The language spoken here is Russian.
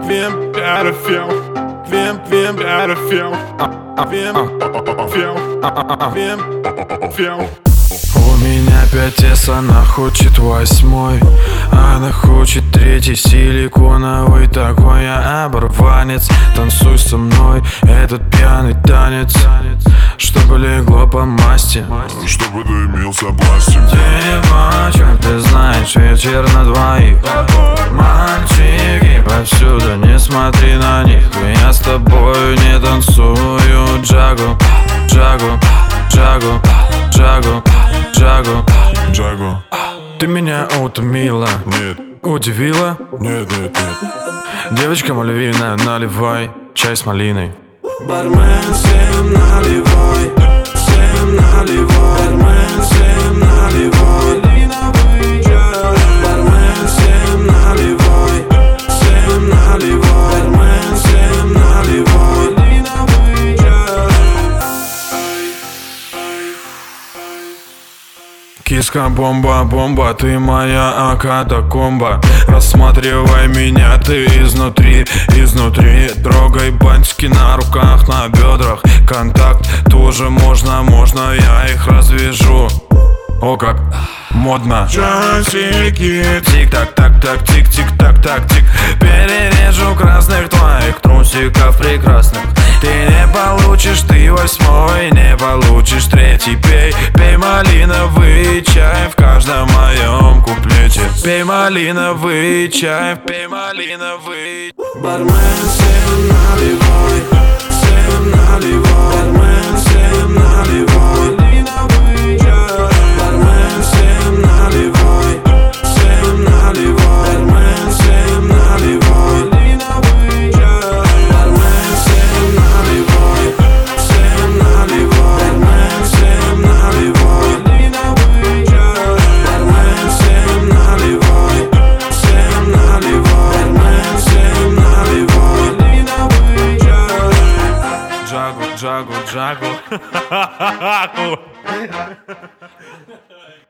Vem är det fel? Vem är det fel? Vem fel? У меня 5S, она хочет 8, она хочет 3, силиконовый такой. Я оборванец, танцуй со мной этот пьяный танец, чтобы легло по масти, чтобы дымился пластик. Девочка, ты знаешь, вечер на двоих. Мальчики повсюду, не смотри на них. Я с тобою не танцую джагу, джагу, джагу, джагу, джагу, Джагу. Ты меня утомила, Нет, удивила. нет, нет, нет. Девочка мальвина, наливай чай с малиной. Бармен, всем наливай, всем наливай. Бармен, всем наливай, малиновый чай. Бармен, всем наливай, всем наливай. Бармен, всем наливай, малиновый чай. Киска бомба, бомба, ты моя катакомба. Рассматривай меня ты изнутри, изнутри. Трогай бантики на руках, на бедрах. Контакт тоже можно, я их развяжу. О, как модно. Часики. Тик-так-так-так, тик-тик-так-так-тик. Перережу красных твоих трусиков прекрасных. Ты не получишь, ты 8, не получишь 3. Пей, пей малиновый чай в каждом моем куплете. Пей малиновый чай, пей малиновый. Бармен, всем наливай, всем наливай. Бармен, всем наливай, малиновый чай. Бармен, всем наливай, всем наливай. Бармен, всем наливай, малиновый чай. Бармен, всем наливай, всем наливай. Бармен, всем наливай, малиновый чай. Бармен, всем наливай, всем наливай. Бармен, всем наливай, малиновый чай. Джагу, джагу, джагу.